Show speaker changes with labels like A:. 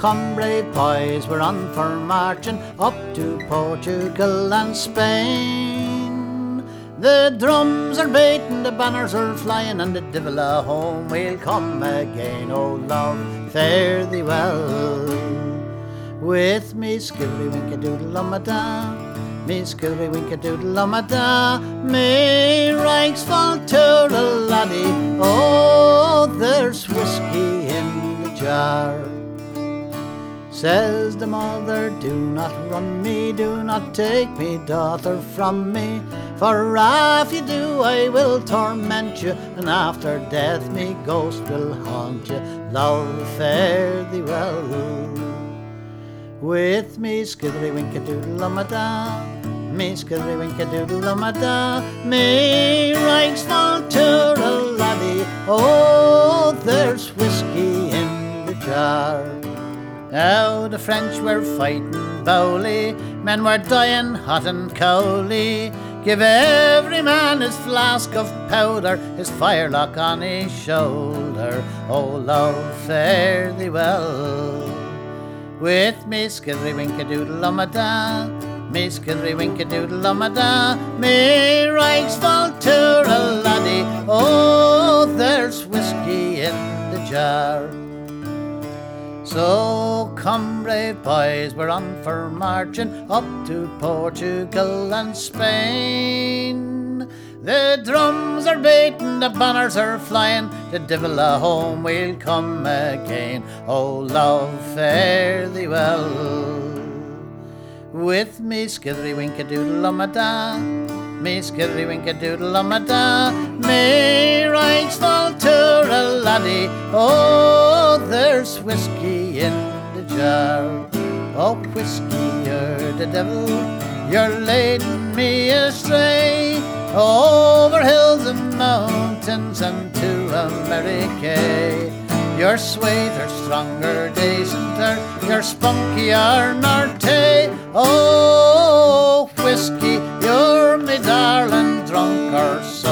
A: come brave boys, we're on for marching up to Portugal and Spain. The drums are beating, the banners are flying, and the devil a home we'll come again. Oh love, fare thee well. With me skilly-winky-doodle-um-a-da, me skilly-winky-doodle-um-a-da, me rags fall to the laddie. Oh, there's whiskey in the jar. Says the mother, do not run me, do not take me daughter from me, for if you do I will torment you, and after death me ghost will haunt you. Love, fare thee well. With me skiddery-winky-doodle-um-a-da, me skiddery-winky-doodle-um-a-da, me rags fall to the laddie. Oh, there's whiskey in the jar. Now the French were fighting bowly, men were dying hot and cowly. Give every man his flask of powder, his firelock on his shoulder. Oh love, fare thee well. With me skiddery-winky-doodle-um-a-da, me skiddery-winky-doodle-um-a-da, me rags fall to the laddie. Oh, there's whiskey in the jar. So come brave boys, we're on for marching up to Portugal and Spain. The drums are beating, the banners are flying, the devil a home we'll come again. Oh love, fare thee well. With me skiddery-winky-doodle-um-a-da, me skiddery-winky-doodle-um-a-da, me rags fall to the laddie. Oh, there's whiskey in the jar. Oh, whiskey, you're the devil, you're leading me astray, over hills and mountains and to America. You're sweeter, stronger, decenter, you're spunkier, norte. Oh, whiskey, you're me darling, drunk or so.